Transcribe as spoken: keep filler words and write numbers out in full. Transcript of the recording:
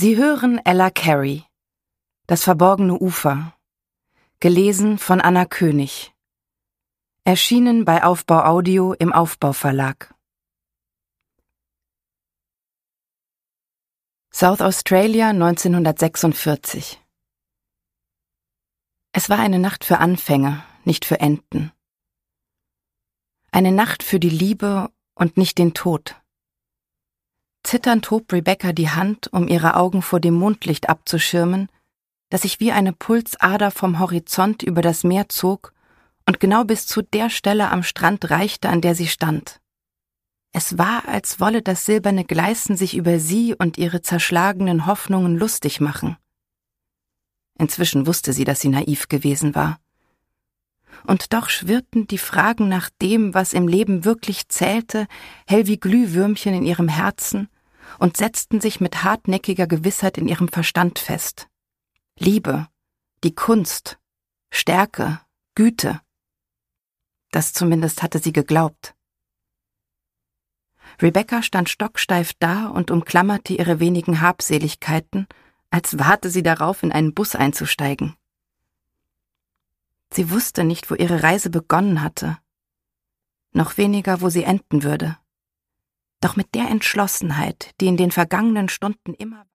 Sie hören Ella Carey, Das verborgene Ufer, gelesen von Anna König, erschienen bei Aufbau Audio im Aufbau Verlag. South Australia neunzehnhundertsechsundvierzig. Es war eine Nacht für Anfänger, nicht für Enten. Eine Nacht für die Liebe und nicht den Tod. Zitternd hob Rebecca die Hand, um ihre Augen vor dem Mondlicht abzuschirmen, das sich wie eine Pulsader vom Horizont über das Meer zog und genau bis zu der Stelle am Strand reichte, an der sie stand. Es war, als wolle das silberne Gleißen sich über sie und ihre zerschlagenen Hoffnungen lustig machen. Inzwischen wusste sie, dass sie naiv gewesen war. Und doch schwirrten die Fragen nach dem, was im Leben wirklich zählte, hell wie Glühwürmchen in ihrem Herzen und setzten sich mit hartnäckiger Gewissheit in ihrem Verstand fest. Liebe, die Kunst, Stärke, Güte. Das zumindest hatte sie geglaubt. Rebecca stand stocksteif da und umklammerte ihre wenigen Habseligkeiten, als warte sie darauf, in einen Bus einzusteigen. Sie wusste nicht, wo ihre Reise begonnen hatte, noch weniger, wo sie enden würde. Doch mit der Entschlossenheit, die in den vergangenen Stunden immer